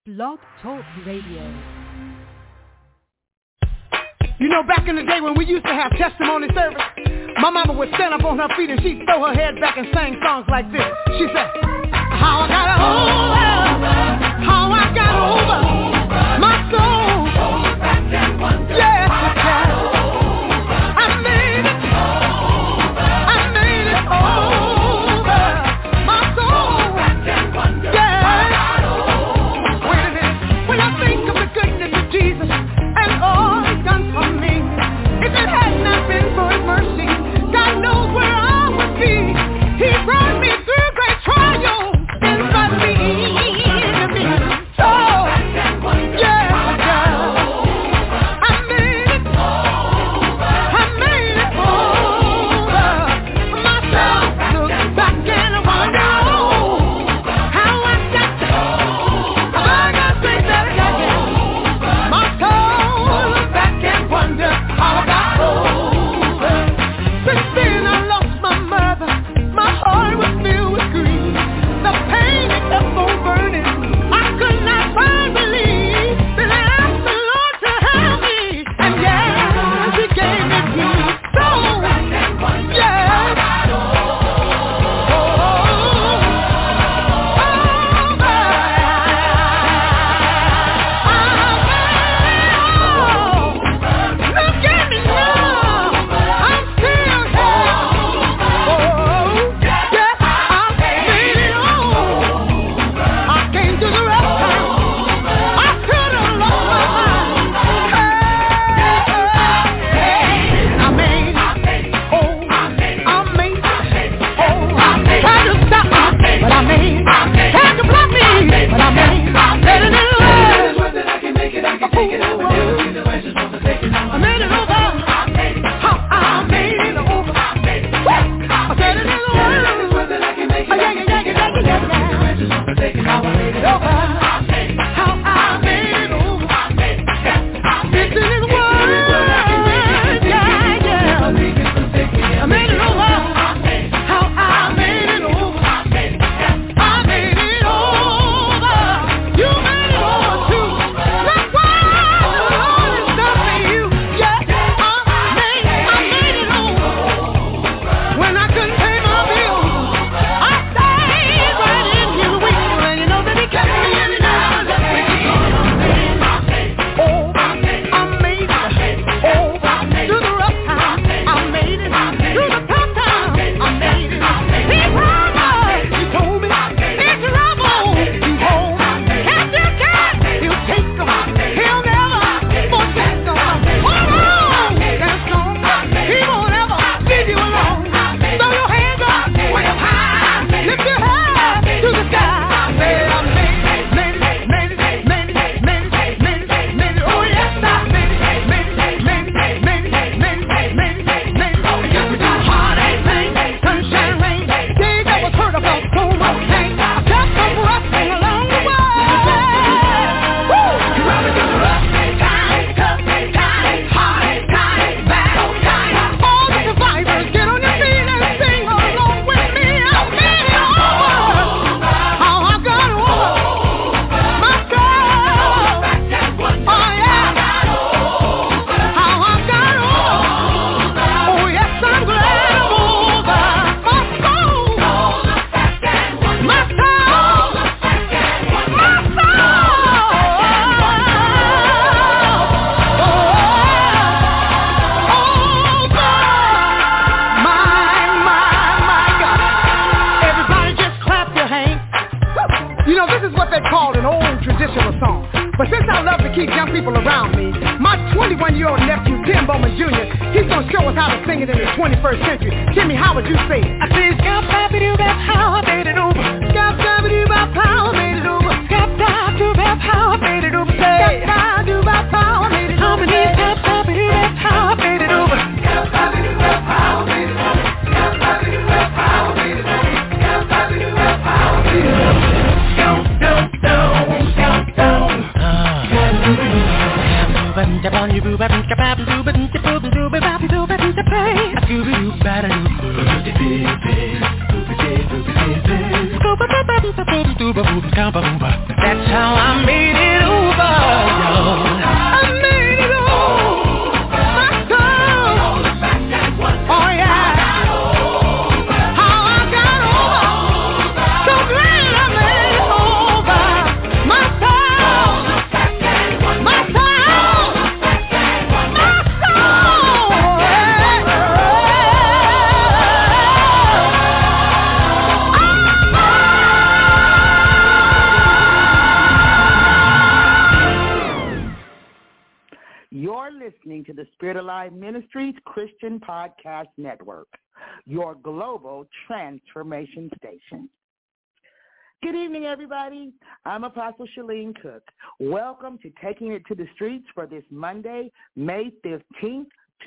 Blog Talk Radio. You know, back in the day when we used to have testimony service, my mama would stand up on her feet and she'd throw her head back and sing songs like this. She said, how I got over, how I got over my soul. Yes, I made it over my soul. Yeah. Wait a minute. When I think of the goodness of Jesus and all He's done for me, if it had not been for His mercy, God knows where I would be. He brought me through great trials and brought me into me. That's how I made it. are listening to the Spirit Alive Ministries Christian Podcast Network, your global transformation station. Good evening, everybody. I'm Apostle Shalene Cook. Welcome to Taking It to the Streets for this Monday, May 15th,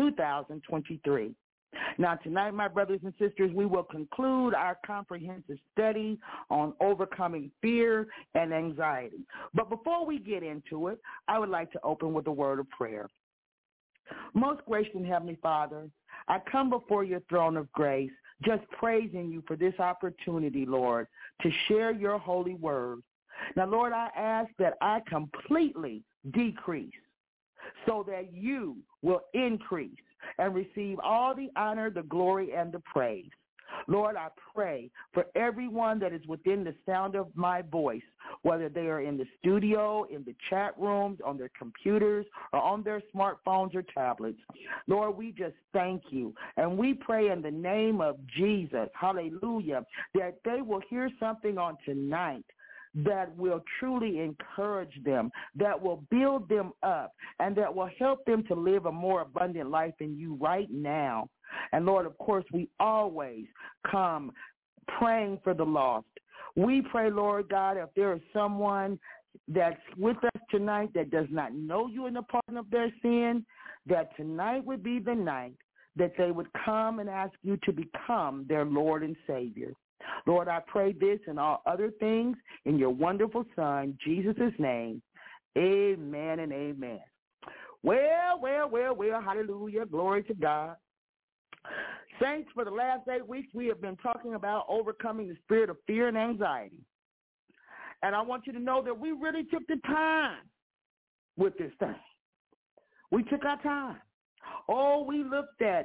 2023. Now, tonight, my brothers and sisters, we will conclude our comprehensive study on overcoming fear and anxiety. But before we get into it, I would like to open with a word of prayer. Most gracious and Heavenly Father, I come before your throne of grace, just praising you for this opportunity, Lord, to share your holy word. Now, Lord, I ask that I completely decrease so that you will increase and receive all the honor, the glory, and the praise. Lord, I pray for everyone that is within the sound of my voice, whether they are in the studio, in the chat rooms, on their computers, or on their smartphones or tablets. Lord, we just thank you. And we pray in the name of Jesus, hallelujah, that they will hear something on tonight that will truly encourage them, that will build them up, and that will help them to live a more abundant life in you right now. And Lord, of course, we always come praying for the lost. We pray, Lord God, if there is someone that's with us tonight that does not know you in the pardon of their sin, that tonight would be the night that they would come and ask you to become their Lord and Savior. Lord, I pray this and all other things in your wonderful Son, Jesus' name. Amen and amen. Well, hallelujah, glory to God. Saints, for the last 8 weeks, we have been talking about overcoming the spirit of fear and anxiety. And I want you to know that we really took the time with this thing. We took our time. Oh, we looked at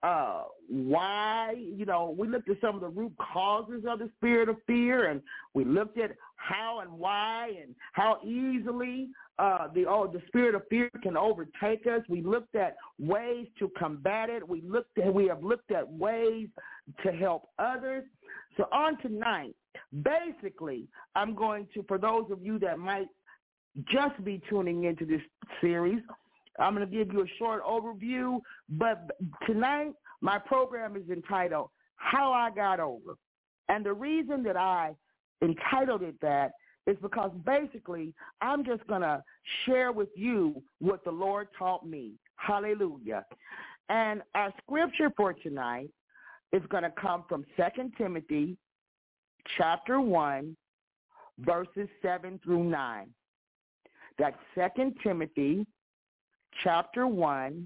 why, we looked at some of the root causes of the spirit of fear, and we looked at how and why and how easily the spirit of fear can overtake us. We looked at ways to combat it. We have looked at ways to help others. So on tonight, basically, I'm going to, for those of you that might just be tuning into this series, I'm going to give you a short overview, but tonight my program is entitled How I Got Over. And the reason that I entitled it that is because basically I'm just going to share with you what the Lord taught me. Hallelujah. And our scripture for tonight is going to come from 2 Timothy chapter 1, verses 7 through 9. That's 2 Timothy chapter 1,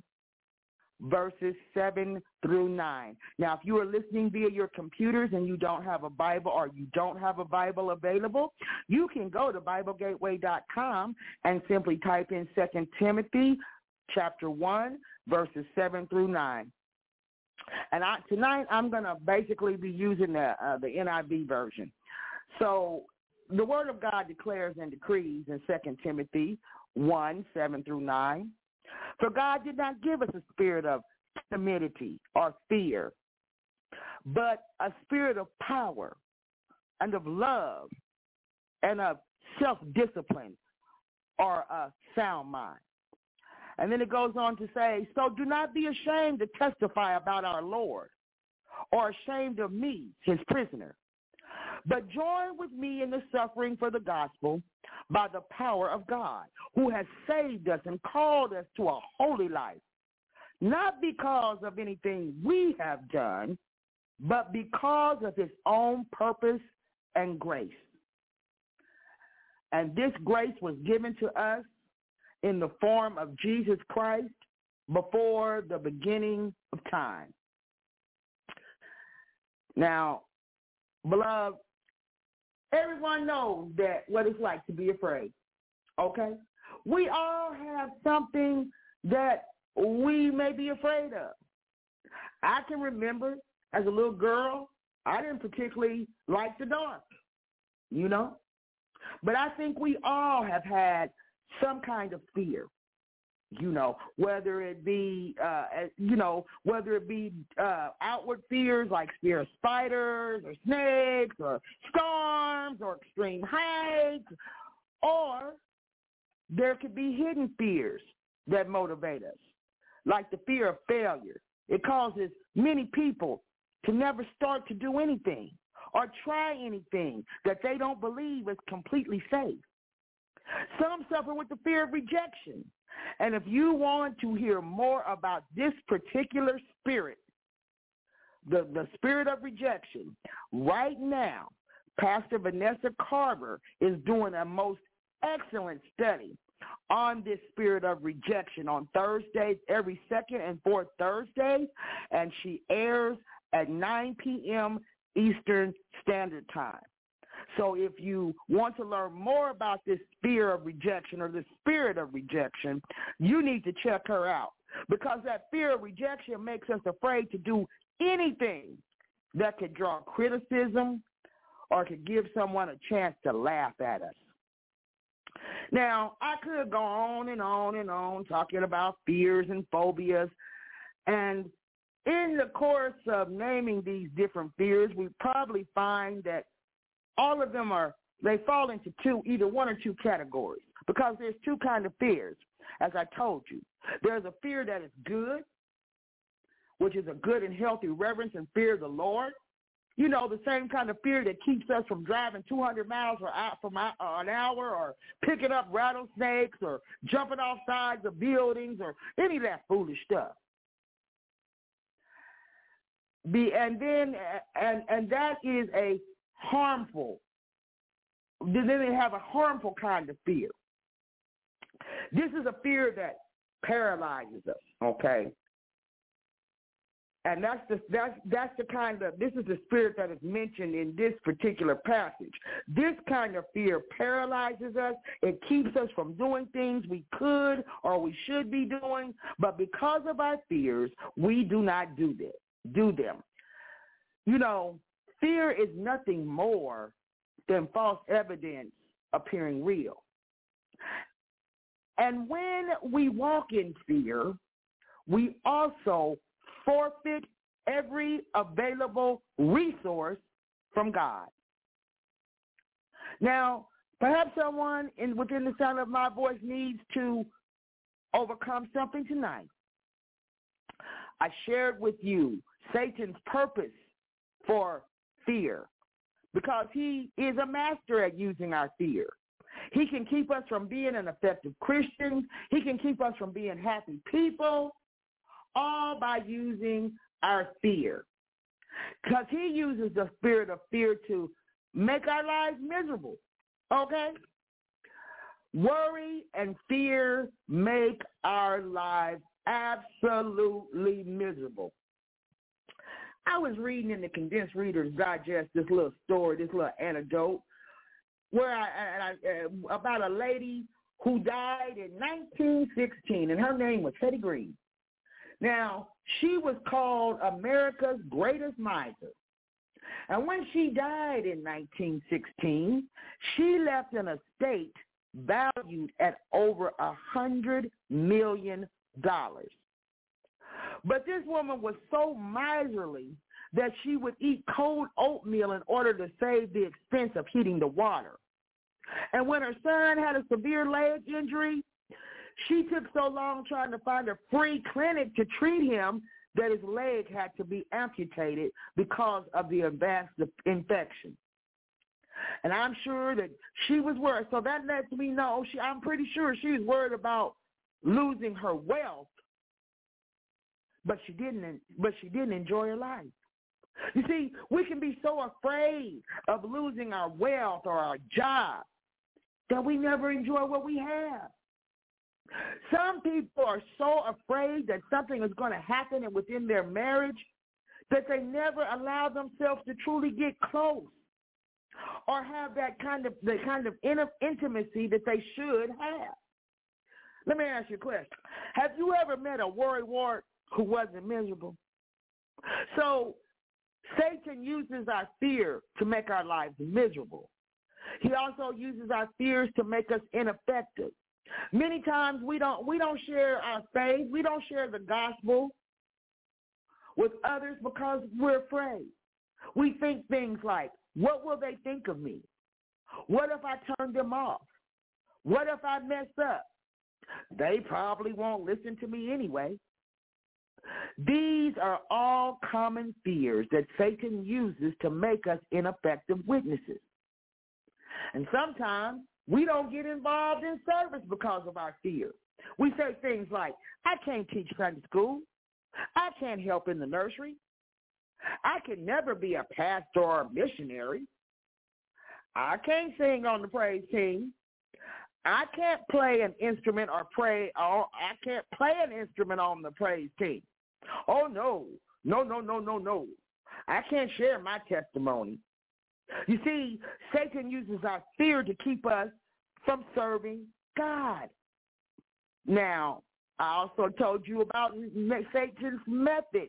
verses 7 through 9. Now, if you are listening via your computers and you don't have a Bible or you don't have a Bible available, you can go to BibleGateway.com and simply type in 2 Timothy chapter 1, verses 7 through 9. And tonight I'm going to basically be using the NIV version. So the Word of God declares and decrees in 2 Timothy 1, 7 through 9. For God did not give us a spirit of timidity or fear, but a spirit of power and of love and of self-discipline or a sound mind. And then it goes on to say, so do not be ashamed to testify about our Lord or ashamed of me, his prisoner, but join with me in the suffering for the gospel by the power of God, who has saved us and called us to a holy life, not because of anything we have done, but because of his own purpose and grace. And this grace was given to us in the form of Jesus Christ before the beginning of time. Now, beloved, everyone knows that what it's like to be afraid, okay? We all have something that we may be afraid of. I can remember as a little girl, I didn't particularly like the dark, But I think we all have had some kind of fear, whether it be, outward fears like fear of spiders or snakes or storms or extreme heights, or there could be hidden fears that motivate us, like the fear of failure. It causes many people to never start to do anything or try anything that they don't believe is completely safe. Some suffer with the fear of rejection. And if you want to hear more about this particular spirit, the spirit of rejection, right now, Pastor Vanessa Carver is doing a most excellent study on this spirit of rejection on Thursdays, every second and fourth Thursday, and she airs at 9 p.m. Eastern Standard Time. So if you want to learn more about this fear of rejection or the spirit of rejection, you need to check her out, because that fear of rejection makes us afraid to do anything that could draw criticism or could give someone a chance to laugh at us. Now, I could go on and on and on talking about fears and phobias, and in the course of naming these different fears, we probably find that all of them they fall into either one or two categories, because there's two kinds of fears, as I told you. There's a fear that is good, which is a good and healthy reverence and fear of the Lord. You know, the same kind of fear that keeps us from driving 200 miles an hour or picking up rattlesnakes or jumping off sides of buildings or any of that foolish stuff. And that is a harmful. Then they have a harmful kind of fear. This is a fear that paralyzes us, okay? And that's the kind of, this is the spirit that is mentioned in this particular passage. This kind of fear paralyzes us. It keeps us from doing things we could or we should be doing, but because of our fears, we do not do them. You know, fear is nothing more than false evidence appearing real. And when we walk in fear, we also forfeit every available resource from God. Now, perhaps someone within the sound of my voice needs to overcome something tonight. I shared with you Satan's purpose for fear, because he is a master at using our fear. He can keep us from being an effective Christian. He can keep us from being happy people, all by using our fear. Because he uses the spirit of fear to make our lives miserable, okay? Worry and fear make our lives absolutely miserable. I was reading in the Condensed Reader's Digest this little story, this little anecdote, where about a lady who died in 1916, and her name was Hetty Green. Now, she was called America's greatest miser. And when she died in 1916, she left an estate valued at over $100 million. But this woman was so miserly that she would eat cold oatmeal in order to save the expense of heating the water. And when her son had a severe leg injury, she took so long trying to find a free clinic to treat him that his leg had to be amputated because of the advanced infection. And I'm sure that she was worried. So that lets me know I'm pretty sure she was worried about losing her wealth, but she didn't enjoy her life. You see, we can be so afraid of losing our wealth or our job that we never enjoy what we have. Some people are so afraid that something is going to happen within their marriage that they never allow themselves to truly get close or have the kind of intimacy that they should have. Let me ask you a question. Have you ever met a worrywart who wasn't miserable? So Satan uses our fear to make our lives miserable. He also uses our fears to make us ineffective. Many times we don't share our faith. We don't share the gospel with others because we're afraid. We think things like, what will they think of me? What if I turn them off? What if I mess up? They probably won't listen to me anyway. These are all common fears that Satan uses to make us ineffective witnesses. And sometimes we don't get involved in service because of our fear. We say things like, I can't teach Sunday school. I can't help in the nursery. I can never be a pastor or a missionary. I can't sing on the praise team. I can't play an instrument or pray. Or I can't play an instrument on the praise team. Oh, no. No. I can't share my testimony. You see, Satan uses our fear to keep us from serving God. Now, I also told you about Satan's methods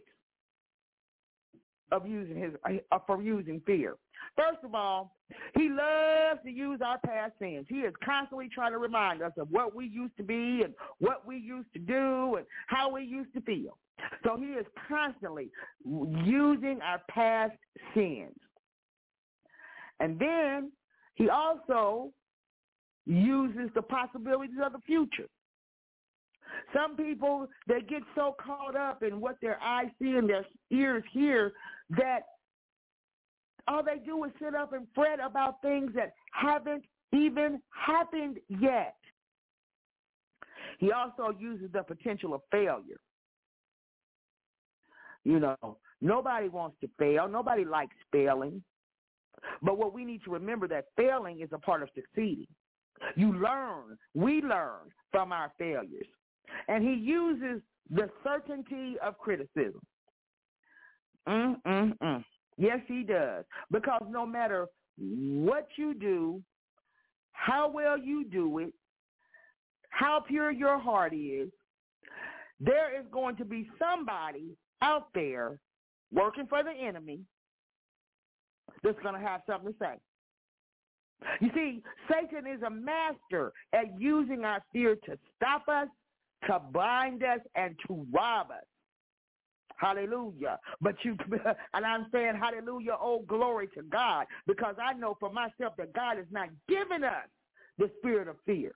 of using fear. First of all, he loves to use our past sins. He is constantly trying to remind us of what we used to be and what we used to do and how we used to feel. So he is constantly using our past sins. And then he also uses the possibilities of the future. Some people, they get so caught up in what their eyes see and their ears hear that all they do is sit up and fret about things that haven't even happened yet. He also uses the potential of failure. You know, nobody wants to fail. Nobody likes failing. But what we need to remember that failing is a part of succeeding. We learn from our failures. And he uses the certainty of criticism. Yes, he does. Because no matter what you do, how well you do it, how pure your heart is, there is going to be somebody out there working for the enemy that's going to have something to say. You see, Satan is a master at using our fear to stop us, to bind us, and to rob us. Hallelujah. And I'm saying hallelujah, oh glory to God, because I know for myself that God has not given us the spirit of fear.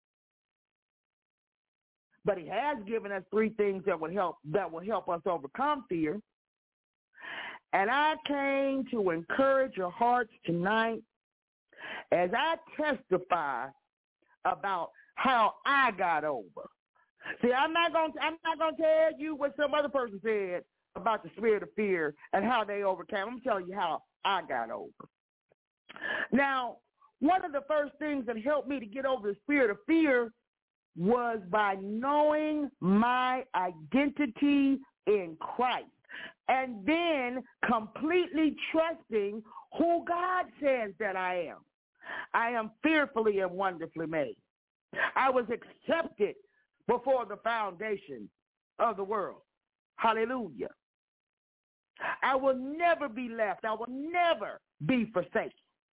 But he has given us three things that will help us overcome fear. And I came to encourage your hearts tonight as I testify about how I got over. See, I'm not going to tell you what some other person said about the spirit of fear and how they overcame. I'm telling you how I got over. Now, one of the first things that helped me to get over the spirit of fear was by knowing my identity in Christ and then completely trusting who God says that I am. I am fearfully and wonderfully made. I was accepted before the foundation of the world. Hallelujah. I will never be left. I will never be forsaken.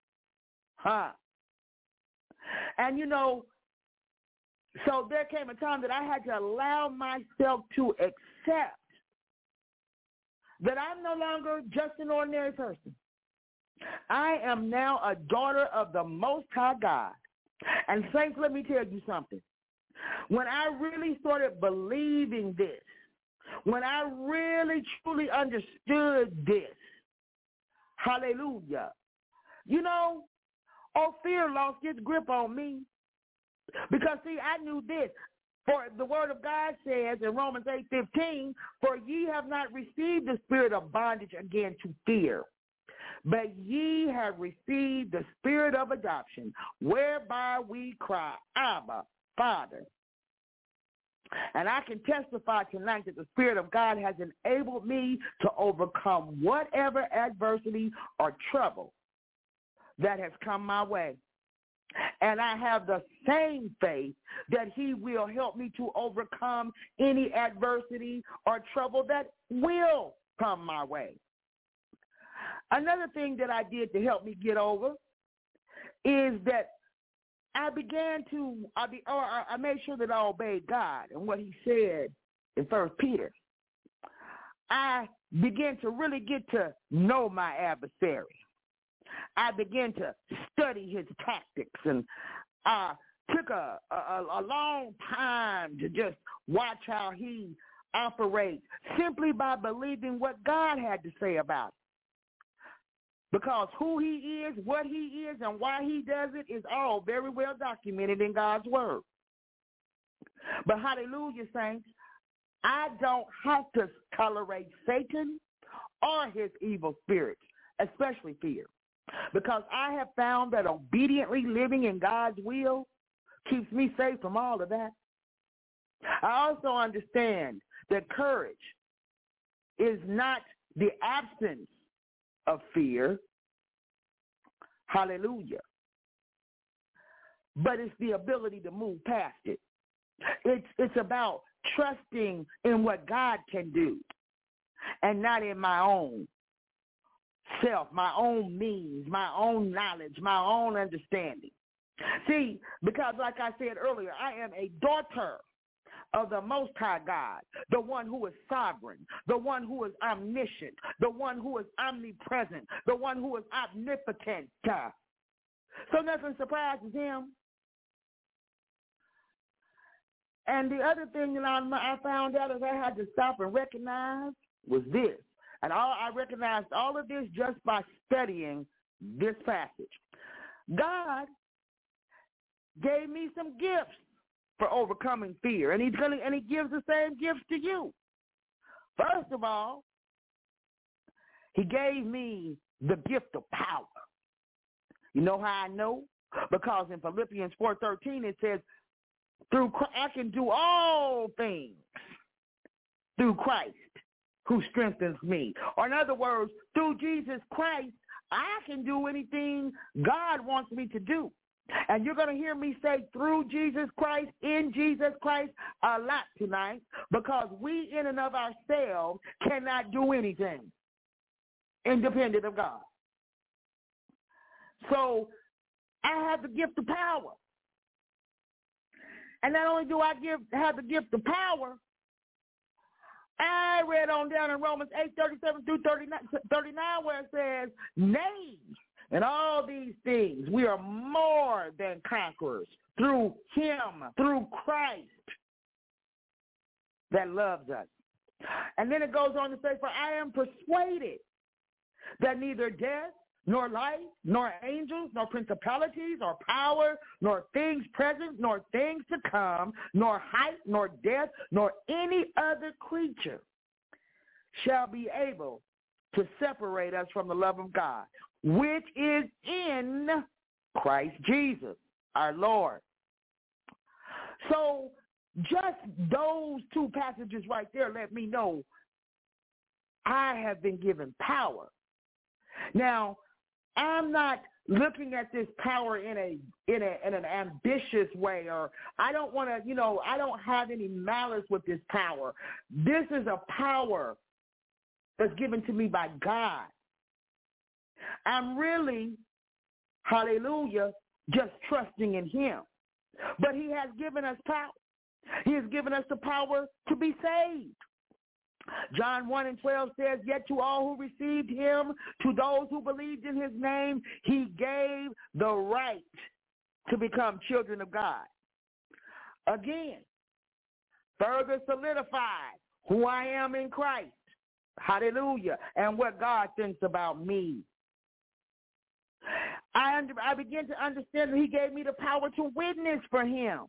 And you know, so there came a time that I had to allow myself to accept that I'm no longer just an ordinary person. I am now a daughter of the Most High God. And saints, let me tell you something. When I really started believing this, when I really truly understood this, hallelujah, you know, fear lost its grip on me. Because, see, I knew this. For the word of God says in Romans 8:15, for ye have not received the spirit of bondage again to fear, but ye have received the spirit of adoption, whereby we cry, Abba, Father. And I can testify tonight that the Spirit of God has enabled me to overcome whatever adversity or trouble that has come my way. And I have the same faith that he will help me to overcome any adversity or trouble that will come my way. Another thing that I did to help me get over is that I made sure that I obeyed God and what he said in 1 Peter. I began to really get to know my adversary. I began to study his tactics, and I took a long time to just watch how he operates simply by believing what God had to say about it. Because who he is, what he is, and why he does it is all very well documented in God's word. But hallelujah, saints, I don't have to tolerate Satan or his evil spirits, especially fear, because I have found that obediently living in God's will keeps me safe from all of that. I also understand that courage is not the absence of fear, hallelujah, but it's the ability to move past it. It's about trusting in what God can do and not in my own self, my own means, my own knowledge, my own understanding. See, because like I said earlier, I am a daughter of the Most High God, the one who is sovereign, the one who is omniscient, the one who is omnipresent, the one who is omnipotent. So nothing surprises him. And the other thing that I found out is I had to stop and recognize was this. And I recognized all of this just by studying this passage. God gave me some gifts for overcoming fear, and he gives the same gifts to you. First of all, he gave me the gift of power. You know how I know? Because in Philippians 4:13 it says, "Through Christ, I can do all things through Christ who strengthens me." Or in other words, through Jesus Christ, I can do anything God wants me to do. And you're going to hear me say through Jesus Christ, in Jesus Christ, a lot tonight, because we in and of ourselves cannot do anything independent of God. So I have the gift of power. And not only do I have the gift of power, I read on down in Romans 8:37 through 39 where it says, "Nay, in all these things we are more than conquerors through him, through Christ that loves us." And then it goes on to say, "For I am persuaded that neither death, nor life, nor angels, nor principalities, or power, nor things present, nor things to come, nor height, nor depth, nor any other creature shall be able to separate us from the love of God, which is in Christ Jesus, our Lord." So just those two passages right there let me know I have been given power. Now, I'm not looking at this power in an ambitious way, or I don't want to, I don't have any malice with this power. This is a power that's given to me by God. I'm really, hallelujah, just trusting in him. But he has given us power. He has given us the power to be saved. John 1:12 says, "Yet to all who received him, to those who believed in his name, he gave the right to become children of God." Again, further solidified who I am in Christ. Hallelujah. And what God thinks about me. I begin to understand that he gave me the power to witness for him.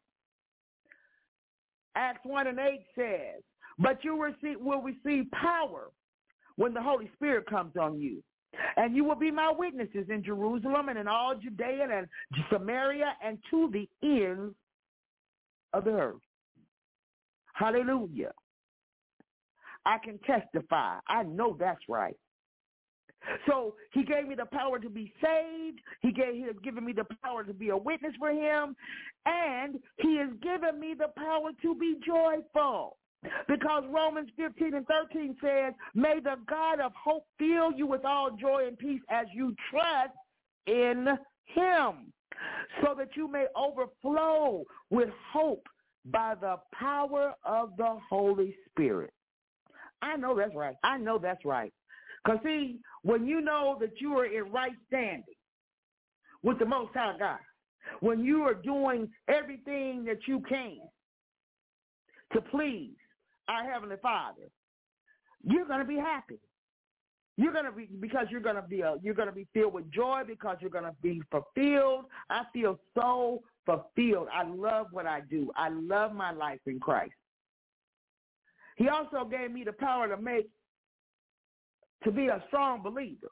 Acts 1:8 says, "But you will receive power when the Holy Spirit comes on you. And you will be my witnesses in Jerusalem and in all Judea and Samaria and to the ends of the earth." Hallelujah. I can testify. I know that's right. So he gave me the power to be saved. He has given me the power to be a witness for him. And he has given me the power to be joyful. Because Romans 15:13 says, "May the God of hope fill you with all joy and peace as you trust in him, so that you may overflow with hope by the power of the Holy Spirit." I know that's right. I know that's right. Because, see, when you know that you are in right standing with the Most High God, when you are doing everything that you can to please our Heavenly Father, you're going to be happy. You're going to be, because you're going to be filled with joy, because you're going to be fulfilled. I feel so fulfilled. I love what I do. I love my life in Christ. He also gave me the power to be a strong believer.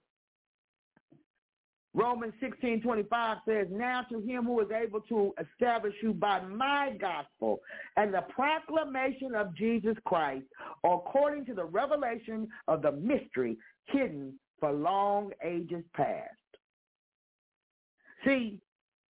Romans 16:25 says, now to him who is able to establish you by my gospel and the proclamation of Jesus Christ, according to the revelation of the mystery hidden for long ages past. See,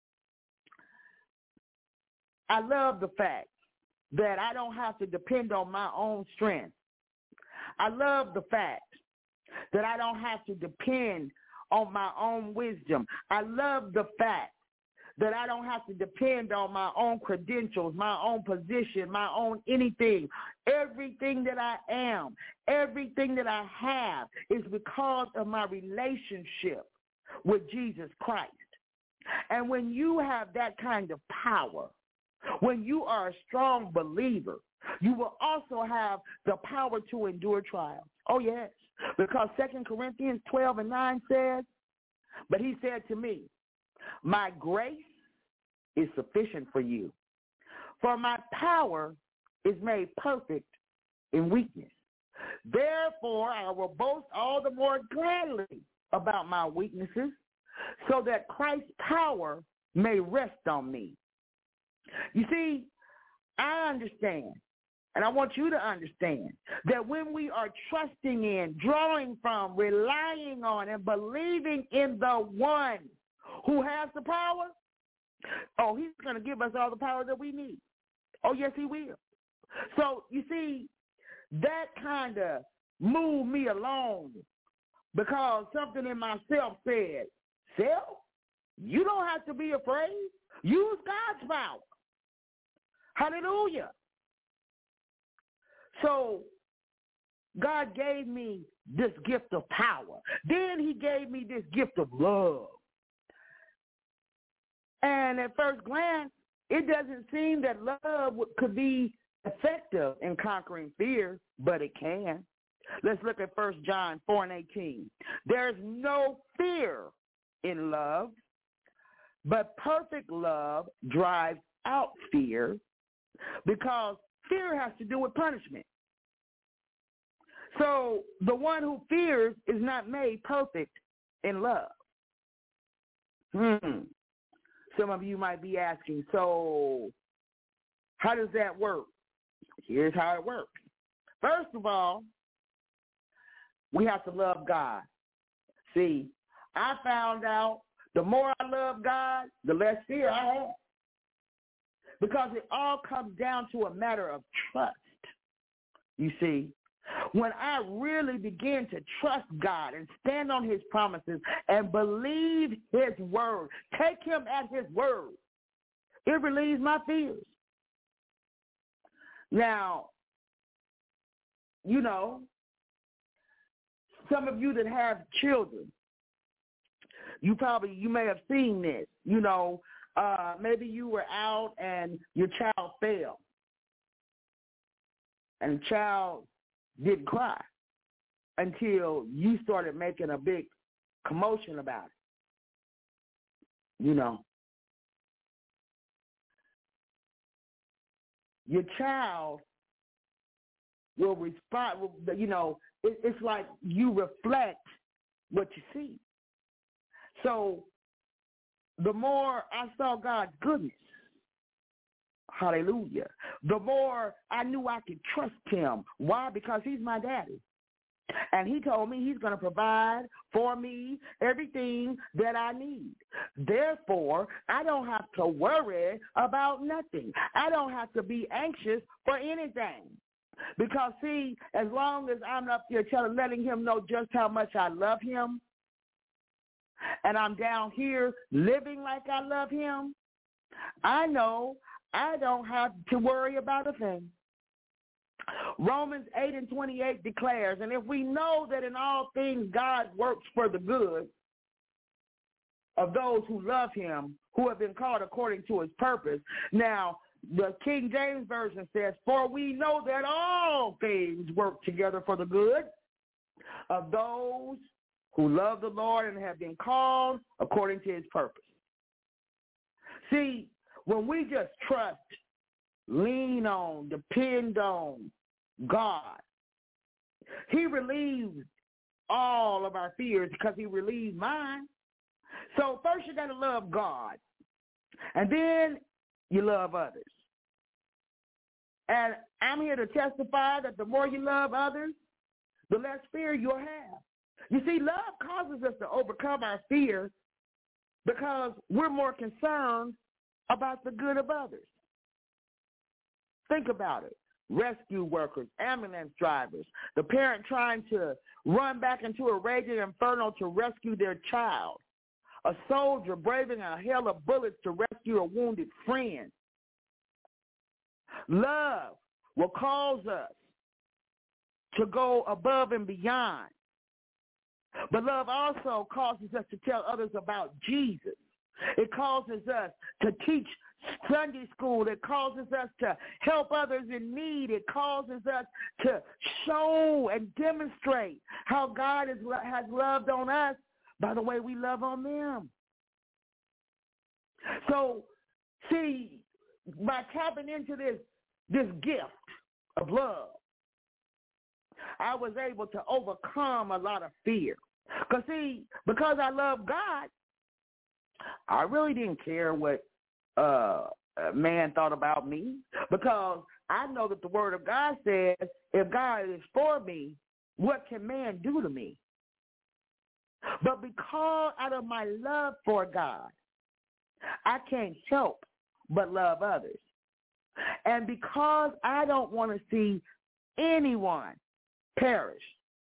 I love the fact that I don't have to depend on my own strength. I love the fact that I don't have to depend on my own wisdom. I love the fact that I don't have to depend on my own credentials, my own position, my own anything. Everything that I am, everything that I have is because of my relationship with Jesus Christ. And when you have that kind of power, when you are a strong believer, you will also have the power to endure trials. Oh, yes. Because 2 Corinthians 12:9 says, but he said to me, my grace is sufficient for you, for my power is made perfect in weakness. Therefore, I will boast all the more gladly about my weaknesses, so that Christ's power may rest on me. You see, I understand, and I want you to understand, that when we are trusting in, drawing from, relying on, and believing in the one who has the power, oh, he's going to give us all the power that we need. Oh, yes, he will. So, you see, that kind of moved me along because something in myself said, self, you don't have to be afraid. Use God's power. Hallelujah. So God gave me this gift of power. Then he gave me this gift of love. And at first glance, it doesn't seem that love could be effective in conquering fear, but it can. Let's look at 1 John 4:18. There's no fear in love, but perfect love drives out fear, because fear has to do with punishment. So the one who fears is not made perfect in love. Some of you might be asking, so how does that work? Here's how it works. First of all, we have to love God. See, I found out the more I love God, the less fear I have. Because it all comes down to a matter of trust. You see, when I really begin to trust God and stand on his promises and believe his word, take him at his word, it relieves my fears. Now, you know, some of you that have children, you may have seen this. You know, maybe you were out and your child fell, and the child didn't cry until you started making a big commotion about it. You know, your child will respond. You know, it's like you reflect what you see. So the more I saw God's goodness, hallelujah, the more I knew I could trust him. Why? Because he's my daddy. And he told me he's going to provide for me everything that I need. Therefore, I don't have to worry about nothing. I don't have to be anxious for anything. Because, see, as long as I'm up there letting him know just how much I love him, and I'm down here living like I love him, I know I don't have to worry about a thing. Romans 8:28 declares, and if we know that in all things God works for the good of those who love him, who have been called according to his purpose. Now, the King James Version says, for we know that all things work together for the good of those who love the Lord and have been called according to his purpose. See, when we just trust, lean on, depend on God, he relieves all of our fears because he relieved mine. So first you got to love God, and then you love others. And I'm here to testify that the more you love others, the less fear you'll have. You see, love causes us to overcome our fear because we're more concerned about the good of others. Think about it. Rescue workers, ambulance drivers, the parent trying to run back into a raging inferno to rescue their child, a soldier braving a hail of bullets to rescue a wounded friend. Love will cause us to go above and beyond. But love also causes us to tell others about Jesus. It causes us to teach Sunday school. It causes us to help others in need. It causes us to show and demonstrate how God has loved on us by the way we love on them. So, see, by tapping into this gift of love, I was able to overcome a lot of fear. Because I love God, I really didn't care what man thought about me, because I know that the word of God says, if God is for me, what can man do to me? But because out of my love for God, I can't help but love others. And because I don't want to see anyone perish,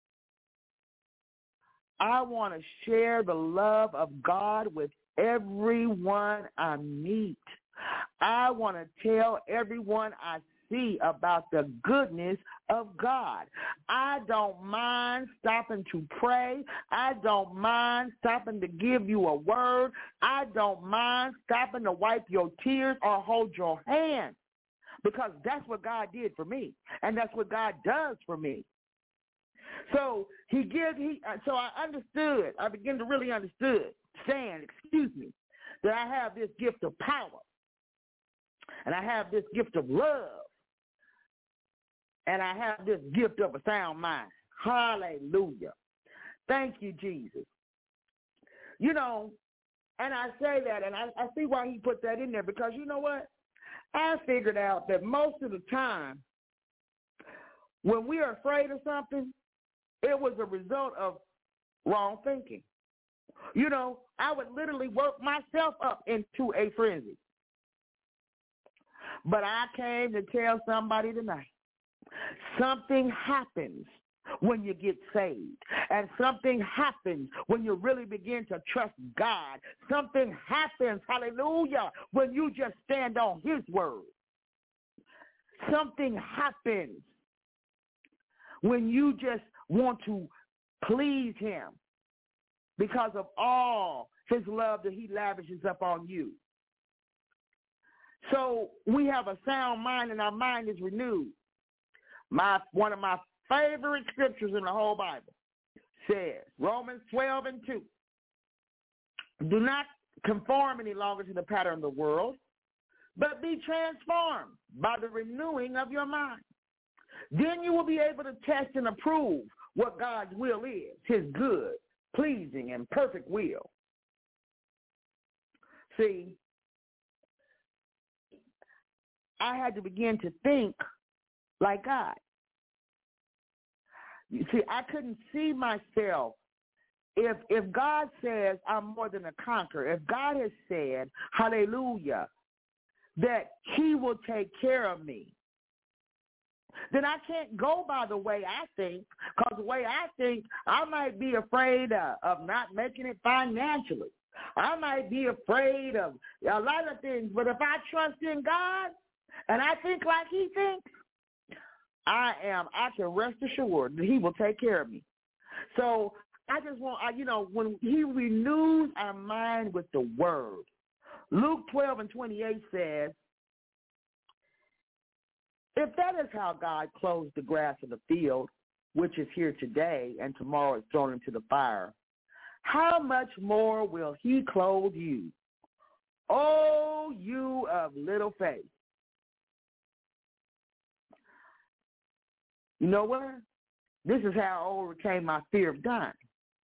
I want to share the love of God with everyone I meet. I want to tell everyone I see about the goodness of God. I don't mind stopping to pray. I don't mind stopping to give you a word. I don't mind stopping to wipe your tears or hold your hand, because that's what God did for me, and that's what God does for me. So so I understood. I began to really understand, that I have this gift of power, and I have this gift of love, and I have this gift of a sound mind. Hallelujah. Thank you, Jesus. You know, and I say that, and I see why he put that in there, because you know what? I figured out that most of the time when we are afraid of something, it was a result of wrong thinking. You know, I would literally work myself up into a frenzy. But I came to tell somebody tonight, something happens when you get saved. And something happens when you really begin to trust God. Something happens, hallelujah, when you just stand on his word. Something happens when you just want to please him because of all his love that he lavishes upon you. So we have a sound mind, and our mind is renewed. One of my favorite scriptures in the whole Bible says, Romans 12:2, do not conform any longer to the pattern of the world, but be transformed by the renewing of your mind. Then you will be able to test and approve what God's will is, his good, pleasing, and perfect will. See, I had to begin to think like God. You see, I couldn't see myself. If God says I'm more than a conqueror, if God has said, hallelujah, that he will take care of me, then I can't go by the way I think, because the way I think, I might be afraid of not making it financially. I might be afraid of a lot of things, but if I trust in God and I think like he thinks, I can rest assured that he will take care of me. So I just want, when he renews our mind with the word, Luke 12:28 says, if that is how God clothes the grass of the field, which is here today and tomorrow is thrown into the fire, how much more will he clothe you, O you of little faith? You know what? This is how I overcame my fear of dying.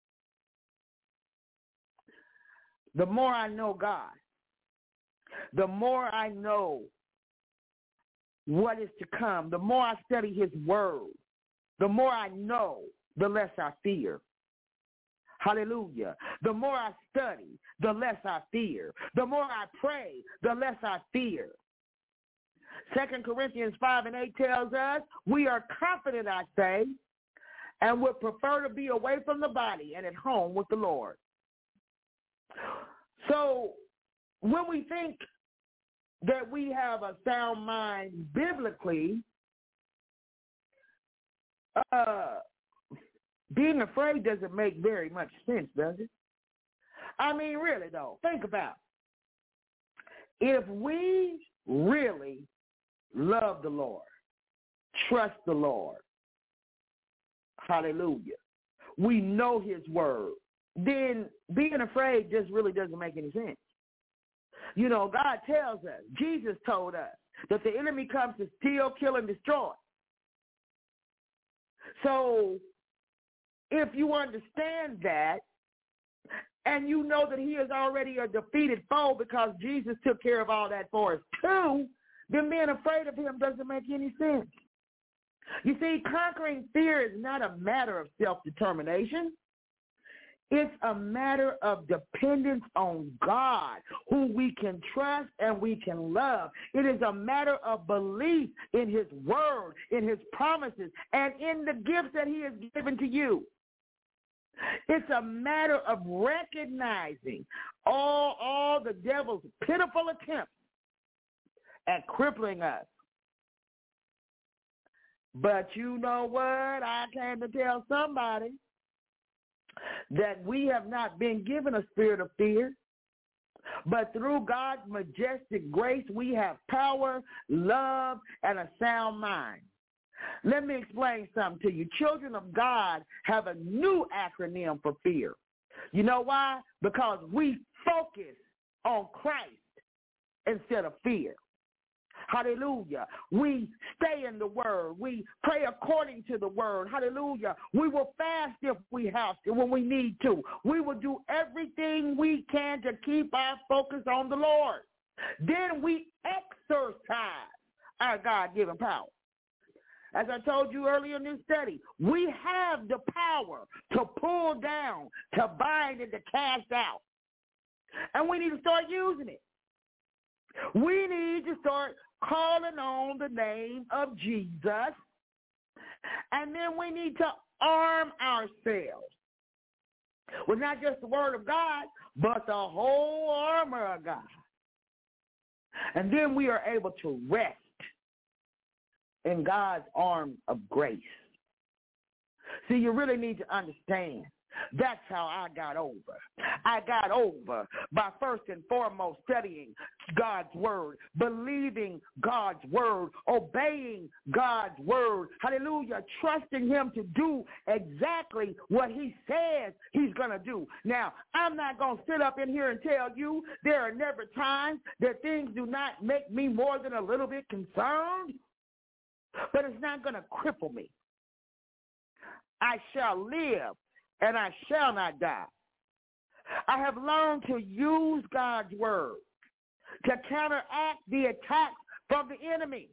The more I know God, the more I know what is to come, the more I study his word, the more I know, the less I fear. Hallelujah. The more I study, the less I fear. The more I pray, the less I fear. 2 Corinthians 5:8 tells us, we are confident, I say, and would prefer to be away from the body and at home with the Lord. So when we think that we have a sound mind biblically, being afraid doesn't make very much sense, does it? I mean, really, though, think about it. If we really love the Lord, trust the Lord, hallelujah, we know his word, then being afraid just really doesn't make any sense. You know, God tells us, Jesus told us, that the enemy comes to steal, kill, and destroy. So if you understand that, and you know that he is already a defeated foe because Jesus took care of all that for us too, then being afraid of him doesn't make any sense. You see, conquering fear is not a matter of self-determination. It's a matter of dependence on God, who we can trust and we can love. It is a matter of belief in his word, in his promises, and in the gifts that he has given to you. It's a matter of recognizing all the devil's pitiful attempts at crippling us. But you know what? I came to tell somebody that we have not been given a spirit of fear, but through God's majestic grace, we have power, love, and a sound mind. Let me explain something to you. Children of God have a new acronym for fear. You know why? Because we focus on Christ instead of fear. Hallelujah. We stay in the word. We pray according to the word. Hallelujah. We will fast if we have to, when we need to. We will do everything we can to keep our focus on the Lord. Then we exercise our God-given power. As I told you earlier in this study, we have the power to pull down, to bind, and to cast out. And we need to start using it. We need to start calling on the name of Jesus. And then we need to arm ourselves with not just the word of God, but the whole armor of God. And then we are able to rest in God's arms of grace. See, you really need to understand. That's how I got over. I got over by first and foremost studying God's word, believing God's word, obeying God's word, hallelujah, trusting him to do exactly what he says he's going to do. Now, I'm not going to sit up in here and tell you there are never times that things do not make me more than a little bit concerned, but it's not going to cripple me. I shall live and I shall not die. I have learned to use God's word to counteract the attacks from the enemy.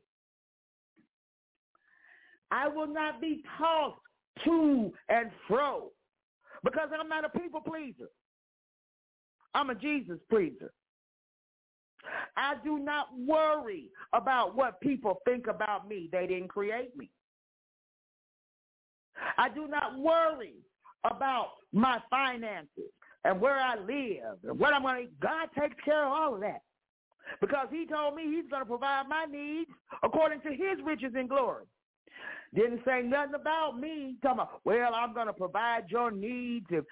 I will not be tossed to and fro because I'm not a people pleaser. I'm a Jesus pleaser. I do not worry about what people think about me. They didn't create me. I do not worry about my finances and where I live and what I'm going to eat. God takes care of all of that because he told me he's going to provide my needs according to his riches and glory. Didn't say nothing about me. Talking about, well, I'm going to provide your needs if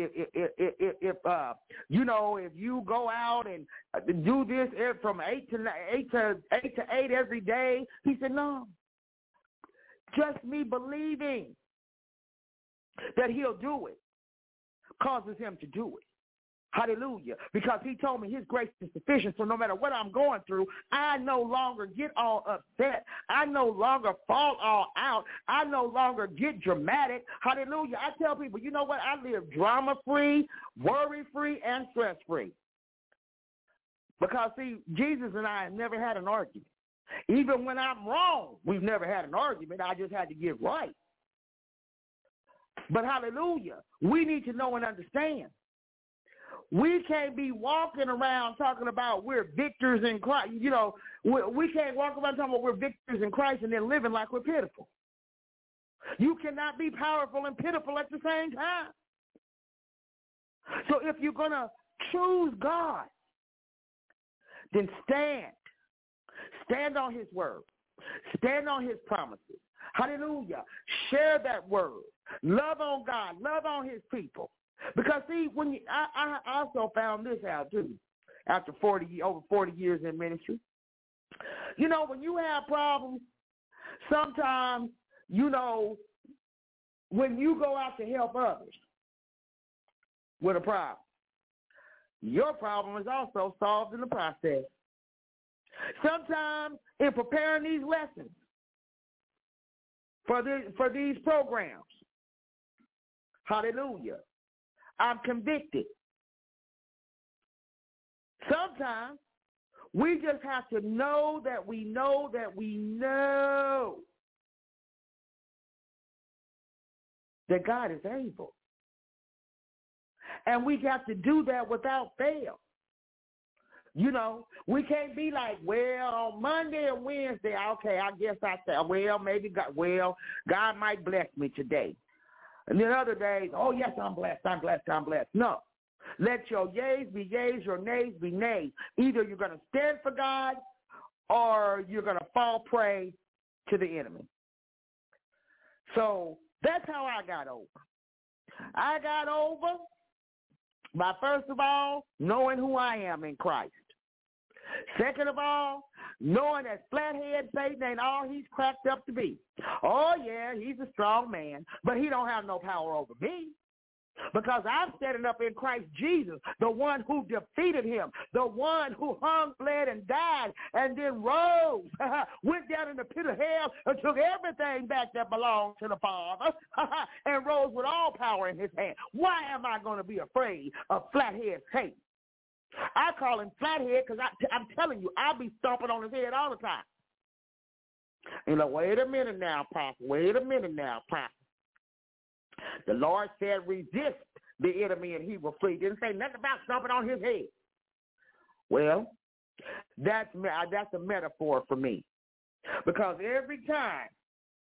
you go out and do this from 8 to 8 every day. He said, no. Just me believing that he'll do it causes him to do it. Hallelujah. Because he told me his grace is sufficient. So no matter what I'm going through, I no longer get all upset. I no longer fall all out. I no longer get dramatic. Hallelujah. I tell people, you know what? I live drama-free, worry-free, and stress-free. Because, see, Jesus and I have never had an argument. Even when I'm wrong, we've never had an argument. I just had to get right. But hallelujah, we need to know and understand. We can't be walking around talking about we're victors in Christ. You know, we can't walk around talking about we're victors in Christ and then living like we're pitiful. You cannot be powerful and pitiful at the same time. So if you're going to choose God, then stand. Stand on his word. Stand on his promises. Hallelujah. Share that word. Love on God. Love on his people. Because, see, I also found this out, too, after over 40 years in ministry. You know, when you have problems, sometimes, you know, when you go out to help others with a problem, your problem is also solved in the process. Sometimes in preparing these lessons for these programs, hallelujah, I'm convicted. Sometimes we just have to know that we know that we know that God is able. And we have to do that without fail. You know, we can't be like, well, on Monday and Wednesday, okay, I guess I say, well, God might bless me today. And then other days, oh, yes, I'm blessed. No. Let your yeas be yeas, your nays be nays. Either you're going to stand for God or you're going to fall prey to the enemy. So that's how I got over. I got over by, first of all, knowing who I am in Christ. Second of all, knowing that flathead Satan ain't all he's cracked up to be. Oh, yeah, he's a strong man, but he don't have no power over me. Because I'm standing up in Christ Jesus, the one who defeated him, the one who hung, bled, and died, and then rose, went down in the pit of hell and took everything back that belonged to the Father, and rose with all power in his hand. Why am I going to be afraid of flathead Satan? I call him flathead because I'm telling you, I'll be stomping on his head all the time. You know, wait a minute now, Pastor. The Lord said, resist the enemy and he will flee. Didn't say nothing about stomping on his head. Well, that's a metaphor for me. Because every time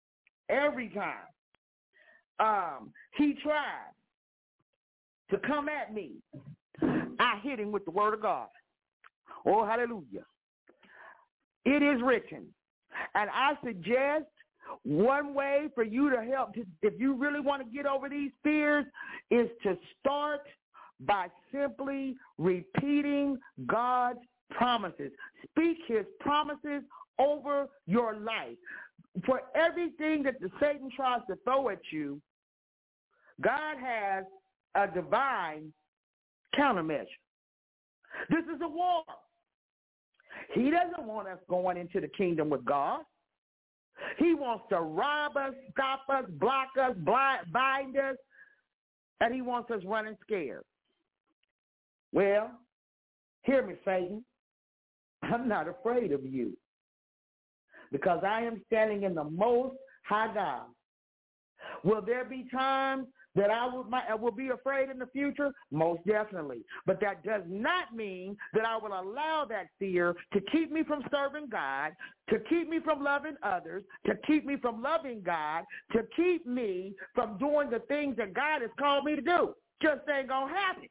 he tries to come at me, I hit him with the word of God. Oh, hallelujah. It is written. And I suggest one way for you to help, if you really want to get over these fears, is to start by simply repeating God's promises. Speak his promises over your life. For everything that the Satan tries to throw at you, God has a divine countermeasure. This is a war. He doesn't want us going into the kingdom with God. He wants to rob us, stop us, block us, bind us, and he wants us running scared. Well, hear me, Satan. I'm not afraid of you because I am standing in the most high God. Will there be times that I will be afraid in the future? Most definitely. But that does not mean that I will allow that fear to keep me from serving God, to keep me from loving others, to keep me from loving God, to keep me from doing the things that God has called me to do. Just ain't going to happen.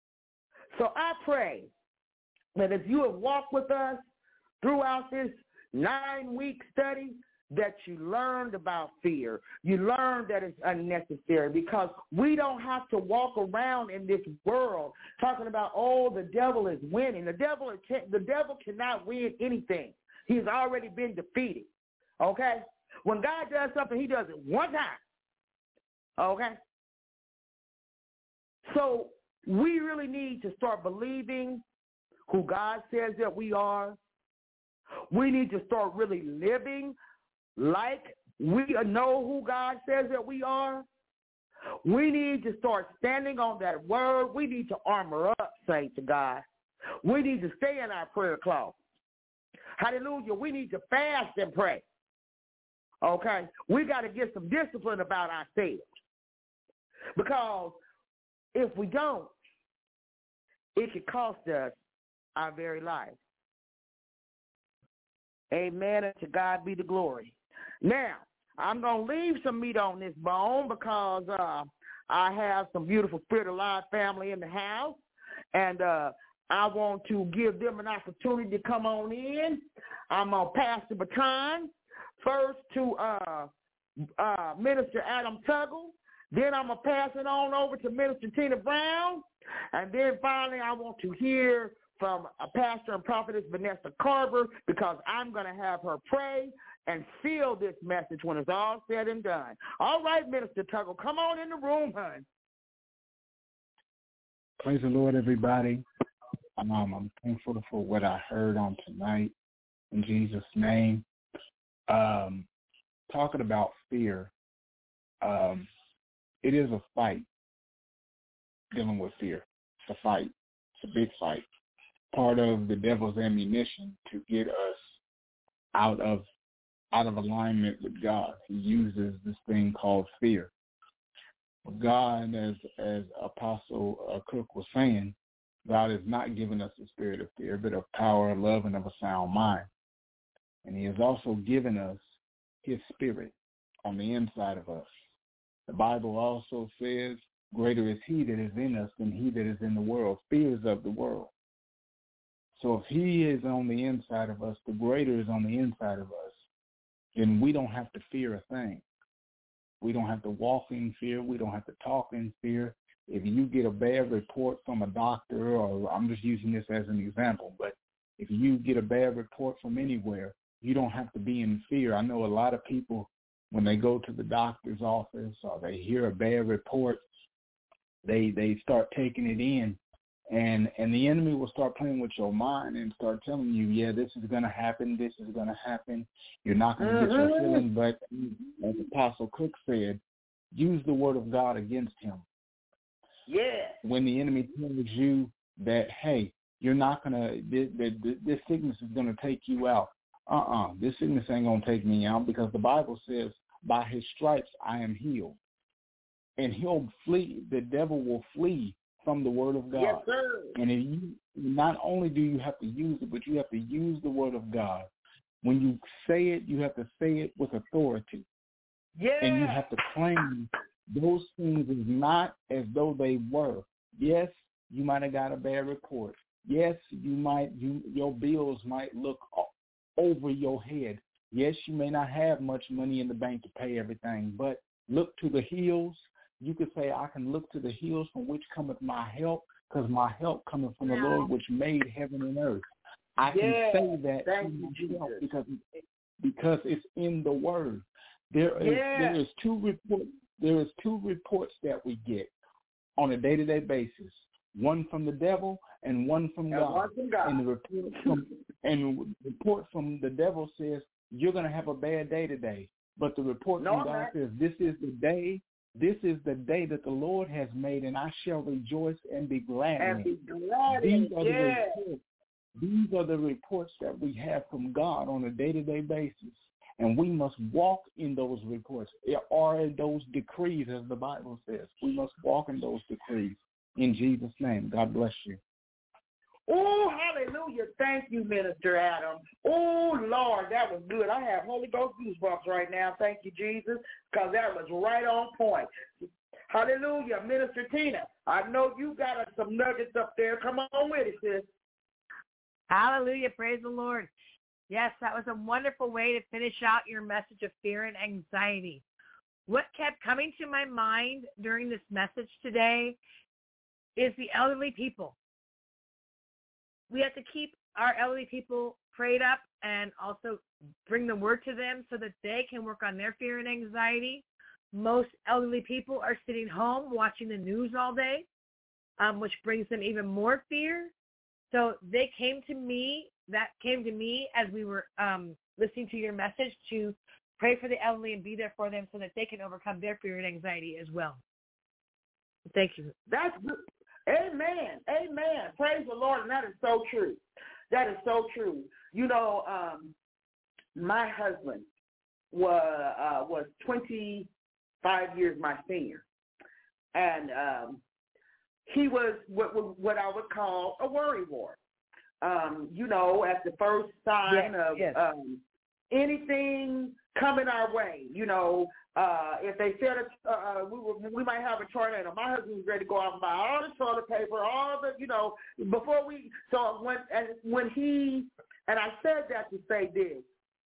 So I pray that if you have walked with us throughout this 9-week study that you learned about fear. You learned that it's unnecessary because we don't have to walk around in this world talking about, oh, the devil is winning. The devil cannot win anything. He's already been defeated, okay? When God does something, he does it one time, okay? So we really need to start believing who God says that we are. We need to start really living like we know who God says that we are. We need to start standing on that word. We need to armor up, saints of God. We need to stay in our prayer closet. Hallelujah. We need to fast and pray. Okay? We got to get some discipline about ourselves. Because if we don't, it could cost us our very life. Amen. And to God be the glory. Now, I'm going to leave some meat on this bone because I have some beautiful Spirit Alive family in the house, and I want to give them an opportunity to come on in. I'm going to pass the baton first to Minister Adam Tuggle. Then I'm going to pass it on over to Minister Tina Brown. And then finally I want to hear from a pastor and prophetess, Vanessa Carver, because I'm going to have her pray and seal this message when it's all said and done. All right, Minister Tuggle, come on in the room, hon. Praise the Lord, everybody. I'm thankful for what I heard on tonight in Jesus' name. Talking about fear, it is a fight dealing with fear. It's a fight. It's a big fight. Part of the devil's ammunition to get us out of alignment with God. He uses this thing called fear. God, as Apostle Cook was saying, God has not given us the spirit of fear, but of power, love, and of a sound mind. And he has also given us his spirit on the inside of us. The Bible also says, greater is he that is in us than he that is in the world. Fear is of the world. So if he is on the inside of us, the greater is on the inside of us, then we don't have to fear a thing. We don't have to walk in fear. We don't have to talk in fear. If you get a bad report from a doctor, or I'm just using this as an example, but if you get a bad report from anywhere, you don't have to be in fear. I know a lot of people, when they go to the doctor's office or they hear a bad report, they start taking it in. And the enemy will start playing with your mind and start telling you, yeah, this is going to happen, this is going to happen. You're not going to get your feeling. But as Apostle Cook said, use the word of God against him. Yeah. When the enemy tells you that, hey, you're not going to, this sickness is going to take you out. This sickness ain't going to take me out, because the Bible says, by his stripes I am healed. And he'll flee, the devil will flee from the word of God. Yes, sir. And if you, not only do you have to use it, but you have to use the word of God. When you say it, you have to say it with authority. Yeah. And you have to claim those things as not as though they were. Yes, you might have got a bad report. Yes, your bills might look over your head. Yes, you may not have much money in the bank to pay everything, but look to the hills. You could say, I can look to the hills from which cometh my help, because my help cometh from the Lord which made heaven and earth. I can say that to myself because it's in the word. There is two reports that we get on a day-to-day basis. One from the devil and one from God. And the report from the devil says you're going to have a bad day today. But the report from God says this is the day that the Lord has made, and I shall rejoice and be glad in it. These are the reports that we have from God on a day-to-day basis, and we must walk in those reports, or those decrees, as the Bible says. We must walk in those decrees. In Jesus' name, God bless you. Oh, hallelujah. Thank you, Minister Adam. Oh, Lord, that was good. I have Holy Ghost goosebumps right now. Thank you, Jesus, because that was right on point. Hallelujah. Minister Tina, I know you got some nuggets up there. Come on with it, sis. Hallelujah. Praise the Lord. Yes, that was a wonderful way to finish out your message of fear and anxiety. What kept coming to my mind during this message today is the elderly people. We have to keep our elderly people prayed up and also bring the word to them so that they can work on their fear and anxiety. Most elderly people are sitting home watching the news all day, which brings them even more fear. So that came to me as we were listening to your message, to pray for the elderly and be there for them so that they can overcome their fear and anxiety as well. Thank you. That's good. Amen. Amen. Praise the Lord. And that is so true. That is so true. You know, my husband was 25 years my senior. And he was what I would call a worry wart. You know, at the first sign of anything coming our way, you know, if they said we might have a tornado, my husband was ready to go out and buy all the toilet paper, all the, you know, before we. So when he, and I said that to say this,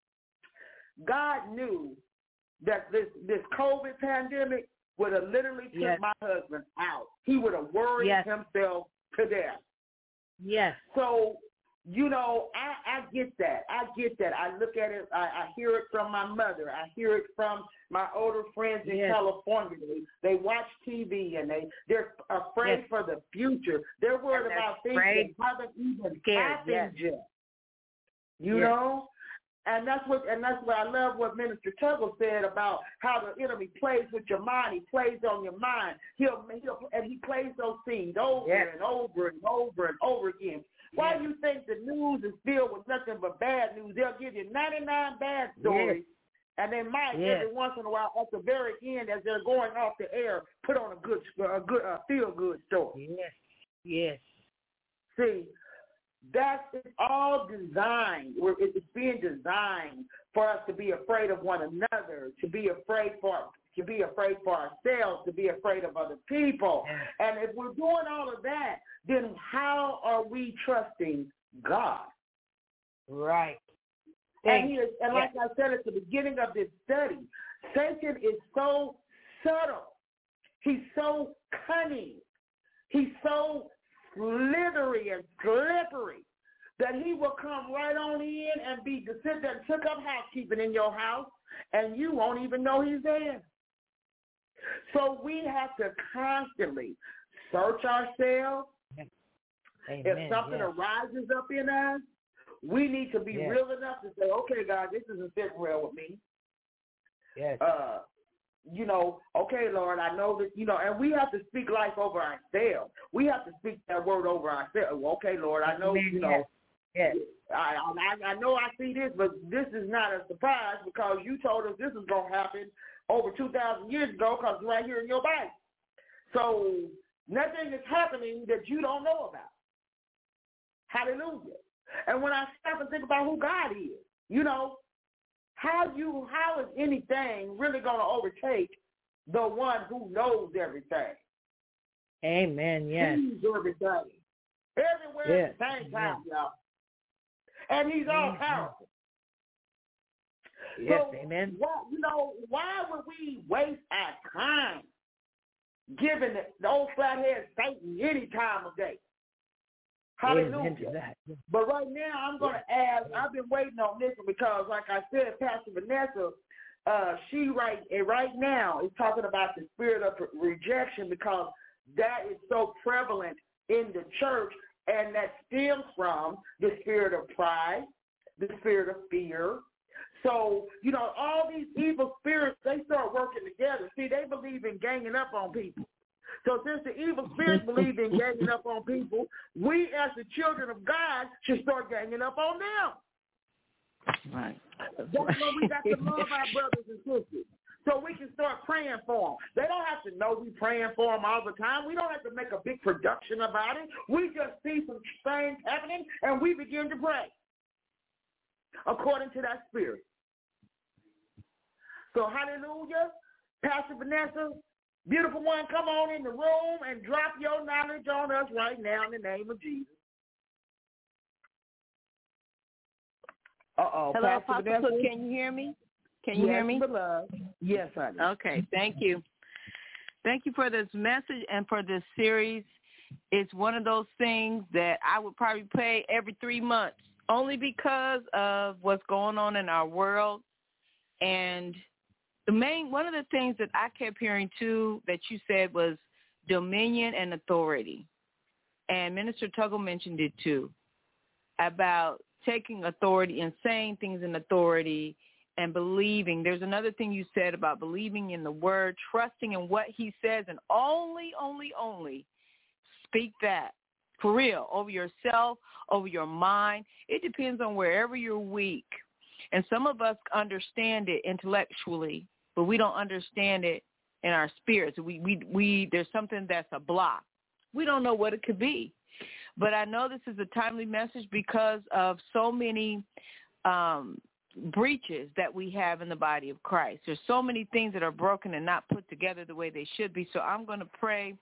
God knew that this COVID pandemic would have literally took my husband out. He would have worried himself to death. Yes. So, you know, I get that. I look at it. I hear it from my mother. I hear it from my older friends in California. They watch TV and they're afraid for the future. They're worried about things that haven't even happened yet. You know? And that's what I love what Minister Tuggle said about how the enemy plays with your mind. He plays on your mind. He plays those scenes over and over and over and over again. Why do you think the news is filled with nothing but bad news? They'll give you 99 bad stories, and they might every once in a while at the very end, as they're going off the air, put on a good feel-good story. Yes. See, it's all designed. It's being designed for us to be afraid of one another, to be afraid for ourselves, to be afraid of other people. And if we're doing all of that, then how are we trusting God? Right. And like I said at the beginning of this study, Satan is so subtle. He's so cunning. He's so slithery and slippery that he will come right on in and sit there and took up housekeeping in your house, and you won't even know he's there. So we have to constantly search ourselves. Amen. If something arises up in us, we need to be real enough to say, okay, God, this isn't sitting well with me. Yes. You know, okay, Lord, I know that, you know, and we have to speak life over ourselves. We have to speak that word over ourselves. Okay, Lord, I know, you know, I know I see this, but this is not a surprise because you told us this is going to happen over 2,000 years ago because it's right here in your Bible. So nothing is happening that you don't know about. Hallelujah. And when I stop and think about who God is, you know, how is anything really going to overtake the one who knows everything? Amen, yes. He's everything. Everywhere at the same time, y'all. And he's all powerful. Yes, so, amen. Why would we waste our time giving the old flathead Satan any time of day? Hallelujah. But right now, I'm going to ask, I've been waiting on this one because, like I said, Pastor Vanessa, she right now is talking about the spirit of rejection because that is so prevalent in the church, and that stems from the spirit of pride, the spirit of fear. So, all these evil spirits, they start working together. See, they believe in ganging up on people. So since the evil spirits believe in ganging up on people, we as the children of God should start ganging up on them. Right. That's why we got to love our brothers and sisters. So we can start praying for them. They don't have to know we're praying for them all the time. We don't have to make a big production about it. We just see some things happening, and we begin to pray according to that spirit. So hallelujah. Pastor Vanessa, beautiful one, come on in the room and drop your knowledge on us right now in the name of Jesus. Uh-oh. Hello, Pastor Apostle Vanessa? Cook, can you hear me? Can you hear me? Yes, beloved. Yes, honey. Okay, thank you. Thank you for this message and for this series. It's one of those things that I would probably play every 3 months, only because of what's going on in our world. And one of the things that I kept hearing too that you said was dominion and authority. And Minister Tuggle mentioned it too, about taking authority and saying things in authority and believing. There's another thing you said about believing in the word, trusting in what he says, and only speak that for real over yourself, over your mind. It depends on wherever you're weak. And some of us understand it intellectually, but we don't understand it in our spirits. We there's something that's a block. We don't know what it could be. But I know this is a timely message because of so many breaches that we have in the body of Christ. There's so many things that are broken and not put together the way they should be. So I'm going to pray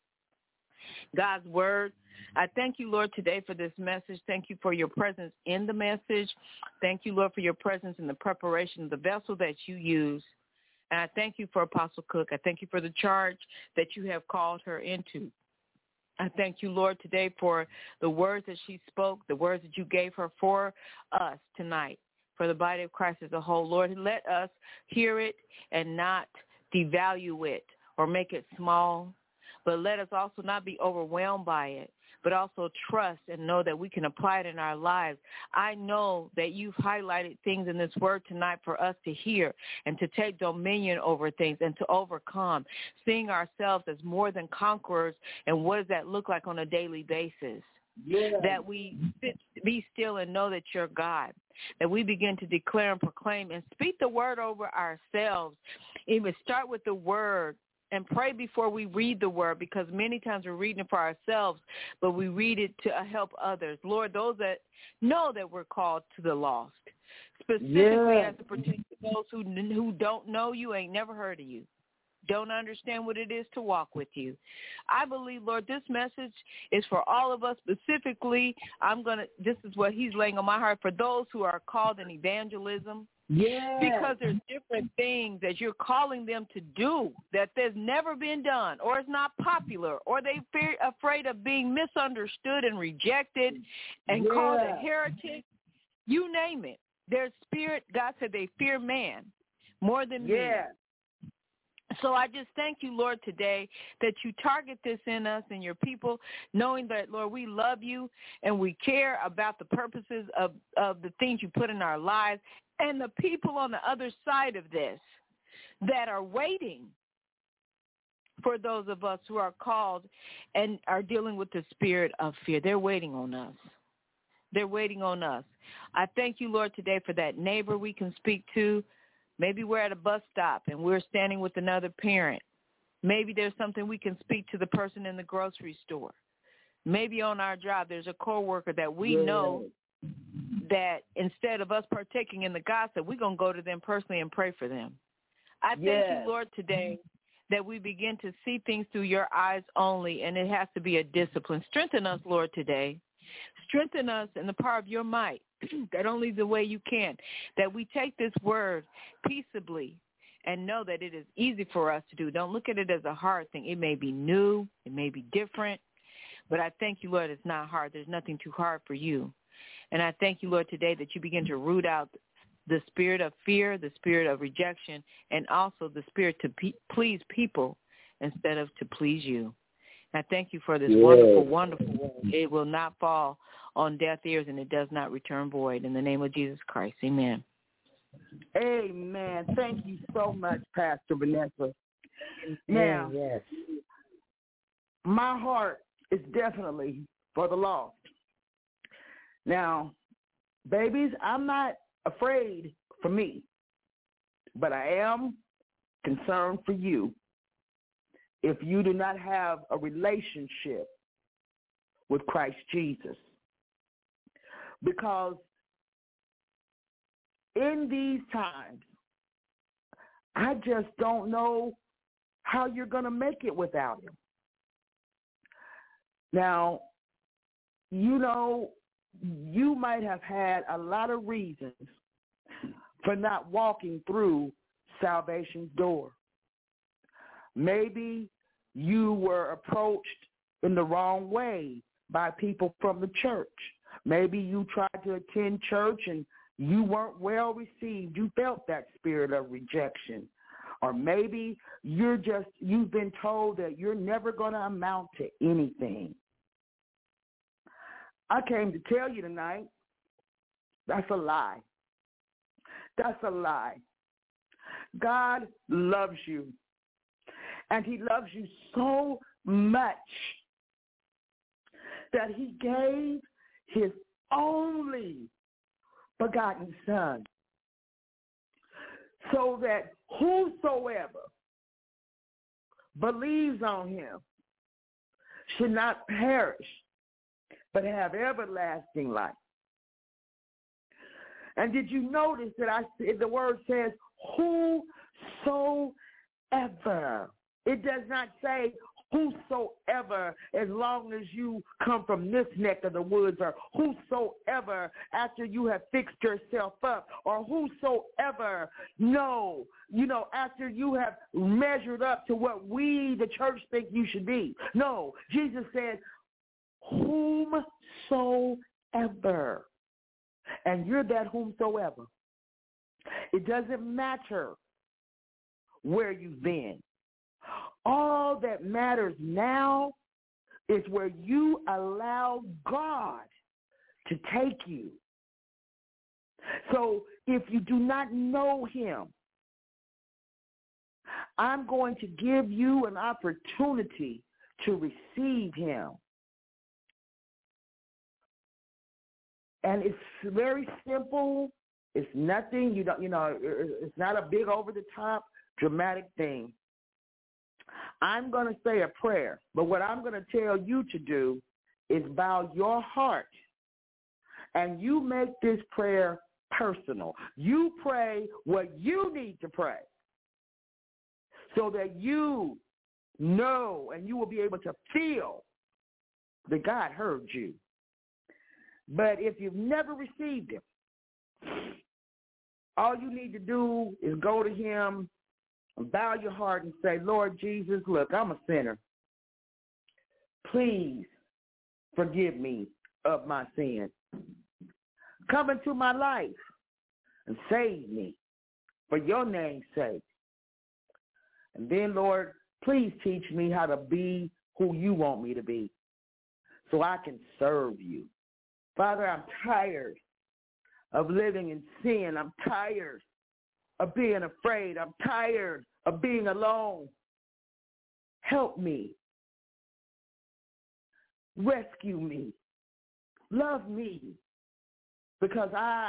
God's word. I thank you, Lord, today for this message. Thank you for your presence in the message. Thank you, Lord, for your presence in the preparation of the vessel that you use. And I thank you for Apostle Cook. I thank you for the charge that you have called her into. I thank you, Lord, today for the words that she spoke, the words that you gave her for us tonight, for the body of Christ as a whole. Lord, let us hear it and not devalue it or make it small, but let us also not be overwhelmed by it, but also trust and know that we can apply it in our lives. I know that you've highlighted things in this word tonight for us to hear and to take dominion over things and to overcome, seeing ourselves as more than conquerors. And what does that look like on a daily basis? Yeah. That we be still and know that you're God, that we begin to declare and proclaim and speak the word over ourselves. Even start with the word. And pray before we read the word, because many times we're reading it for ourselves, but we read it to help others. Lord, those that know that we're called to the lost, specifically as it pertains to those who don't know you, ain't never heard of you, don't understand what it is to walk with you. I believe, Lord, this message is for all of us. Specifically, this is what he's laying on my heart for those who are called in evangelism. Yeah. Because there's different things that you're calling them to do that there's never been done, or it's not popular, or they're afraid of being misunderstood and rejected and called a heretic. You name it. Their spirit, God said they fear man more than me. So I just thank you, Lord, today that you target this in us and your people, knowing that, Lord, we love you and we care about the purposes of the things you put in our lives, and the people on the other side of this that are waiting for those of us who are called and are dealing with the spirit of fear. They're waiting on us. They're waiting on us. I thank you, Lord, today for that neighbor we can speak to. Maybe we're at a bus stop and we're standing with another parent. Maybe there's something we can speak to the person in the grocery store. Maybe on our job there's a coworker that we know that instead of us partaking in the gossip, we're going to go to them personally and pray for them. I thank you, Lord, today that we begin to see things through your eyes only, and it has to be a discipline. Strengthen us, Lord, today. Strengthen us in the power of your might, that only the way you can, that we take this word peaceably and know that it is easy for us to do. Don't look at it as a hard thing. It may be new. It may be different. But I thank you, Lord, it's not hard. There's nothing too hard for you. And I thank you, Lord, today that you begin to root out the spirit of fear, the spirit of rejection, and also the spirit to please people instead of to please you. And I thank you for this wonderful, wonderful word. It will not fall on deaf ears, and it does not return void. In the name of Jesus Christ, amen. Amen. Thank you so much, Pastor Vanessa. Now, my heart is definitely for the lost. Now, babies, I'm not afraid for me, but I am concerned for you if you do not have a relationship with Christ Jesus. Because in these times, I just don't know how you're going to make it without him. Now, you know, you might have had a lot of reasons for not walking through salvation's door. Maybe you were approached in the wrong way by people from the church. Maybe you tried to attend church and you weren't well received. You felt that spirit of rejection. Or maybe you've been told that you're never going to amount to anything. I came to tell you tonight, that's a lie. That's a lie. God loves you. And he loves you so much that he gave his only begotten Son, so that whosoever believes on him should not perish, but have everlasting life. And did you notice that the word says whosoever? It does not say whosoever as long as you come from this neck of the woods, or whosoever after you have fixed yourself up, or whosoever, no, after you have measured up to what we, the church, think you should be. No, Jesus said, whomsoever. And you're that whomsoever. It doesn't matter where you've been. All that matters now is where you allow God to take you. So if you do not know him, I'm going to give you an opportunity to receive him. And it's very simple. It's nothing, it's not a big over-the-top dramatic thing. I'm going to say a prayer, but what I'm going to tell you to do is bow your heart, and you make this prayer personal. You pray what you need to pray so that you know and you will be able to feel that God heard you. But if you've never received him, all you need to do is go to him, bow your heart and say, Lord Jesus, look, I'm a sinner. Please forgive me of my sin. Come into my life and save me for your name's sake. And then, Lord, please teach me how to be who you want me to be so I can serve you. Father, I'm tired of living in sin. I'm tired of being afraid. I'm tired of being alone. Help me. Rescue me. Love me. Because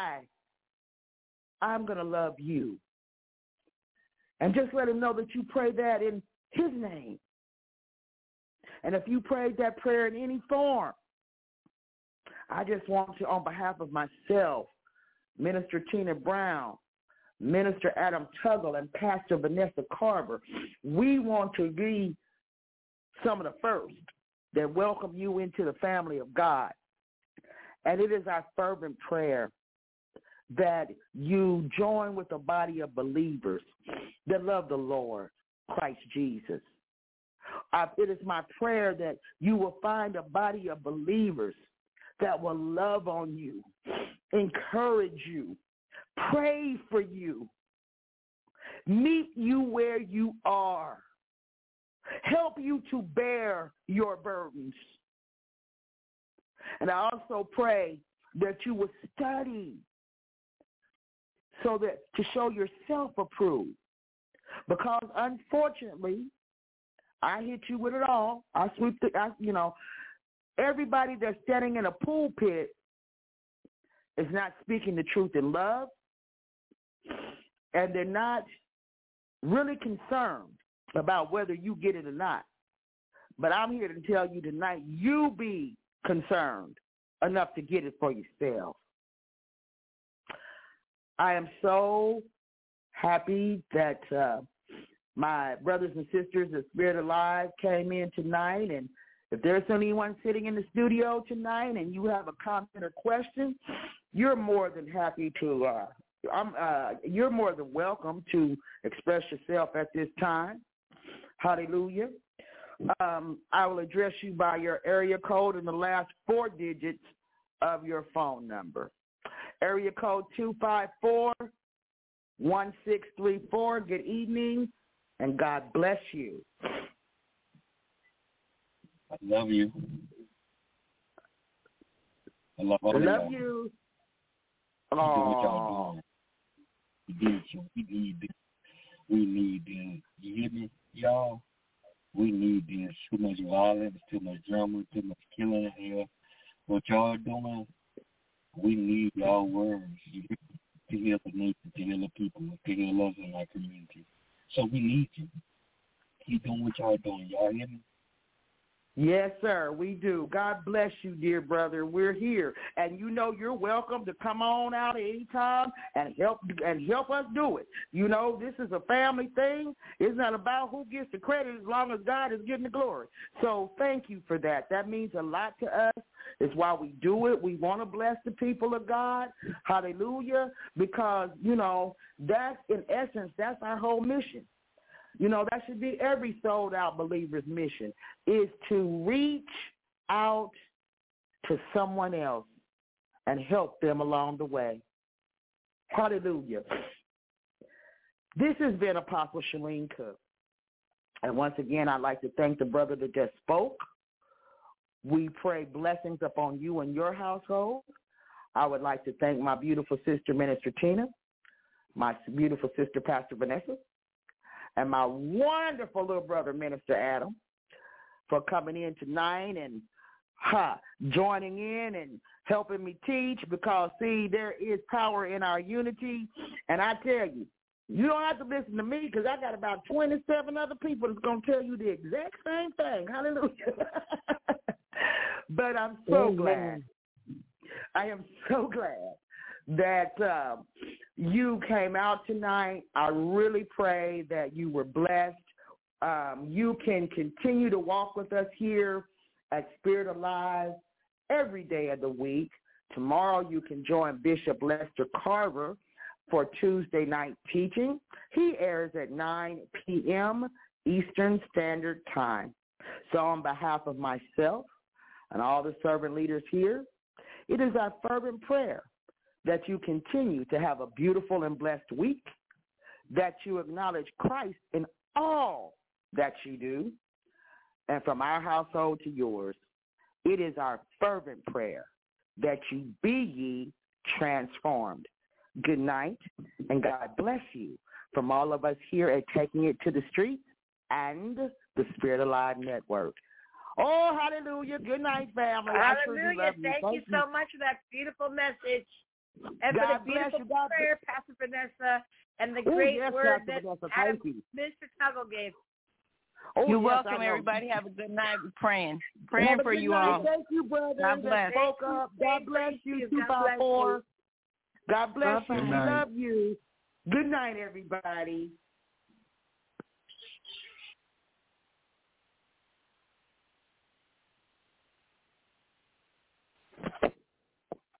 I'm going to love you. And just let him know that you pray that in his name. And if you prayed that prayer in any form, I just want to, on behalf of myself, Minister Tina Brown, Minister Adam Tuggle, and Pastor Vanessa Carver, we want to be some of the first that welcome you into the family of God. And it is our fervent prayer that you join with a body of believers that love the Lord, Christ Jesus. It is my prayer that you will find a body of believers that will love on you, encourage you, pray for you, meet you where you are, help you to bear your burdens. And I also pray that you will study so that to show yourself approved. Because unfortunately, I hit you with it all. Everybody that's standing in a pulpit is not speaking the truth in love, and they're not really concerned about whether you get it or not. But I'm here to tell you tonight, you be concerned enough to get it for yourself. I am so happy that my brothers and sisters at Spirit Alive came in tonight, and If there's anyone sitting in the studio tonight and you have a comment or question, you're more than happy to, you're more than welcome to express yourself at this time. Hallelujah. I will address you by your area code and the last 4 digits of your phone number. Area code 254-1634. Good evening, and God bless you. I love you. I love all love you. Oh. We need this. You hear me, y'all? We need this. Too much violence, too much drama, too much killing here. What y'all doing, we need y'all words to heal the nation, to heal the people, to heal us in our community. So we need you. Keep doing what y'all doing. Y'all hear me? Yes, sir, we do. God bless you, dear brother. We're here. And you know you're welcome to come on out anytime and help us do it. You know, this is a family thing. It's not about who gets the credit as long as God is getting the glory. So thank you for that. That means a lot to us. It's why we do it. We want to bless the people of God. Hallelujah. Because, you know, that's, in essence, that's our whole mission. You know, that should be every sold-out believer's mission, is to reach out to someone else and help them along the way. Hallelujah. This has been Apostle Shalene Cook. And once again, I'd like to thank the brother that just spoke. We pray blessings upon you and your household. I would like to thank my beautiful sister, Minister Tina, my beautiful sister, Pastor Vanessa, and my wonderful little brother, Minister Adam, for coming in tonight and joining in and helping me teach, because, see, there is power in our unity. And I tell you, you don't have to listen to me, because I got about 27 other people that's going to tell you the exact same thing. Hallelujah. But I'm so glad. I am so glad that you came out tonight. I really pray that you were blessed. You can continue to walk with us here at Spirit Alive every day of the week. Tomorrow you can join Bishop Lester Carver for Tuesday night teaching. He airs at 9 p.m. Eastern Standard Time. So on behalf of myself and all the servant leaders here, it is our fervent prayer that you continue to have a beautiful and blessed week, that you acknowledge Christ in all that you do, and from our household to yours, it is our fervent prayer that you be ye transformed. Good night, and God bless you from all of us here at Taking It to the Streets and the Spirit Alive Network. Oh, hallelujah. Good night, family. Hallelujah. Thank you so much for that beautiful message. And for the beautiful prayer, Pastor Vanessa, and the great word that Adam, Mr. Tuggle gave. Oh, you're welcome, everybody. Have a good night. We're praying for you all. Thank you, brother. God bless. God bless you, 254. God bless you. We love you. Good night, everybody.